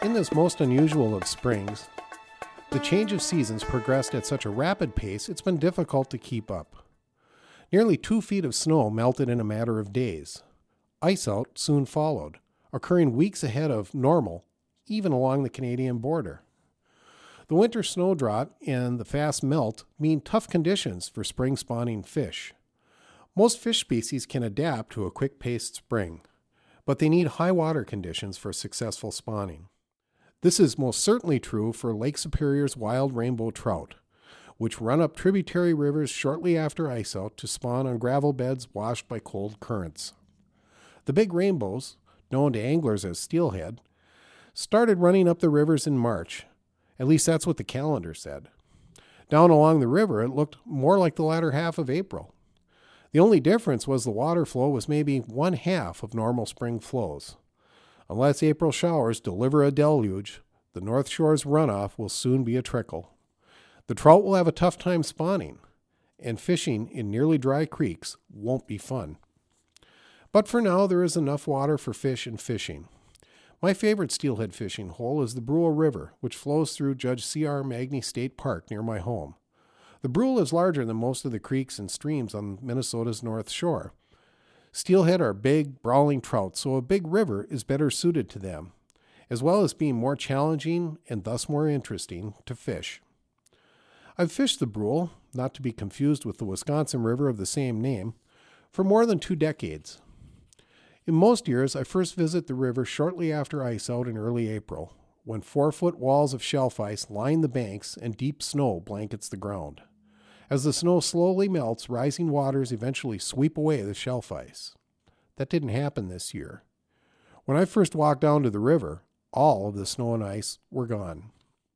In this most unusual of springs, the change of seasons progressed at such a rapid pace it's been difficult to keep up. Nearly 2 feet of snow melted in a matter of days. Ice out soon followed, occurring weeks ahead of normal, even along the Canadian border. The winter snow drought and the fast melt mean tough conditions for spring spawning fish. Most fish species can adapt to a quick-paced spring, but they need high water conditions for successful spawning. This is most certainly true for Lake Superior's wild rainbow trout, which run up tributary rivers shortly after ice out to spawn on gravel beds washed by cold currents. The big rainbows, known to anglers as steelhead, started running up the rivers in March. At least that's what the calendar said. Down along the river, it looked more like the latter half of April. The only difference was the water flow was maybe 1/2 of normal spring flows. Unless April showers deliver a deluge, the North Shore's runoff will soon be a trickle. The trout will have a tough time spawning, and fishing in nearly dry creeks won't be fun. But for now, there is enough water for fish and fishing. My favorite steelhead fishing hole is the Brule River, which flows through Judge C.R. Magny State Park near my home. The Brule is larger than most of the creeks and streams on Minnesota's North Shore. Steelhead are big, brawling trout, so a big river is better suited to them, as well as being more challenging and thus more interesting to fish. I've fished the Brule, not to be confused with the Wisconsin River of the same name, for more than 2 decades. In most years, I first visit the river shortly after ice out in early April, when 4-foot walls of shelf ice line the banks and deep snow blankets the ground. As the snow slowly melts, rising waters eventually sweep away the shelf ice. That didn't happen this year. When I first walked down to the river, all of the snow and ice were gone.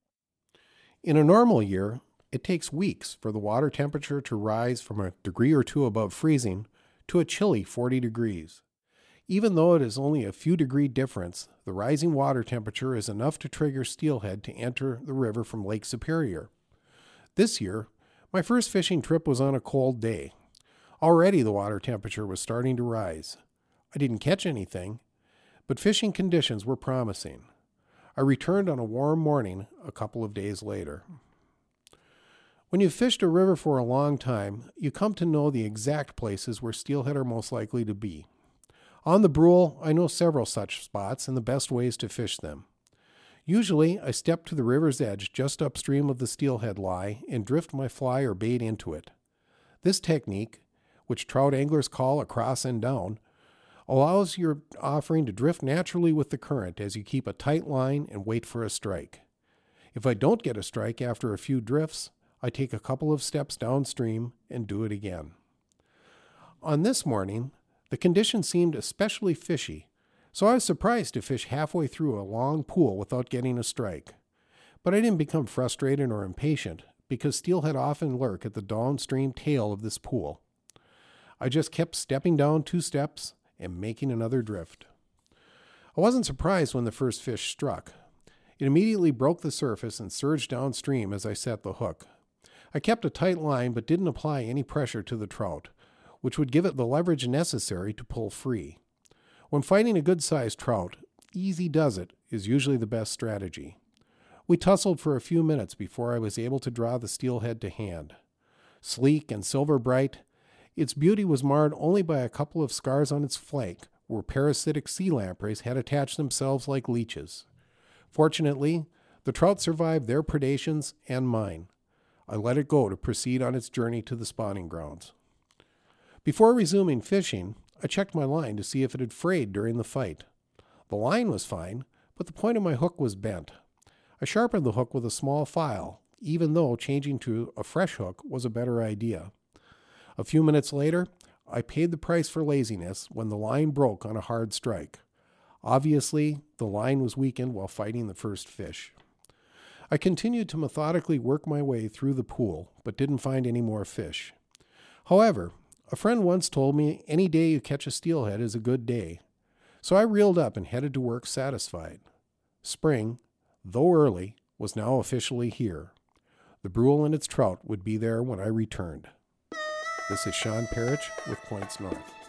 In a normal year, it takes weeks for the water temperature to rise from a degree or two above freezing to a chilly 40 degrees. Even though it is only a few degree difference, the rising water temperature is enough to trigger steelhead to enter the river from Lake Superior. This year, my first fishing trip was on a cold day. Already the water temperature was starting to rise. I didn't catch anything, but fishing conditions were promising. I returned on a warm morning a couple of days later. When you've fished a river for a long time, you come to know the exact places where steelhead are most likely to be. On the Brule, I know several such spots and the best ways to fish them. Usually, I step to the river's edge just upstream of the steelhead lie and drift my fly or bait into it. This technique, which trout anglers call a cross and down, allows your offering to drift naturally with the current as you keep a tight line and wait for a strike. If I don't get a strike after a few drifts, I take a couple of steps downstream and do it again. On this morning, the conditions seemed especially fishy, so I was surprised to fish halfway through a long pool without getting a strike. But I didn't become frustrated or impatient, because steelhead often lurk at the downstream tail of this pool. I just kept stepping down 2 steps and making another drift. I wasn't surprised when the first fish struck. It immediately broke the surface and surged downstream as I set the hook. I kept a tight line but didn't apply any pressure to the trout, which would give it the leverage necessary to pull free. When fighting a good-sized trout, easy does it is usually the best strategy. We tussled for a few minutes before I was able to draw the steelhead to hand. Sleek and silver bright, its beauty was marred only by a couple of scars on its flank where parasitic sea lampreys had attached themselves like leeches. Fortunately, the trout survived their predations and mine. I let it go to proceed on its journey to the spawning grounds. Before resuming fishing, I checked my line to see if it had frayed during the fight. The line was fine, but the point of my hook was bent. I sharpened the hook with a small file, even though changing to a fresh hook was a better idea. A few minutes later, I paid the price for laziness when the line broke on a hard strike. Obviously, the line was weakened while fighting the first fish. I continued to methodically work my way through the pool, but didn't find any more fish. However, a friend once told me any day you catch a steelhead is a good day, so I reeled up and headed to work satisfied. Spring, though early, was now officially here. The Brule and its trout would be there when I returned. This is Sean Parrish with Points North.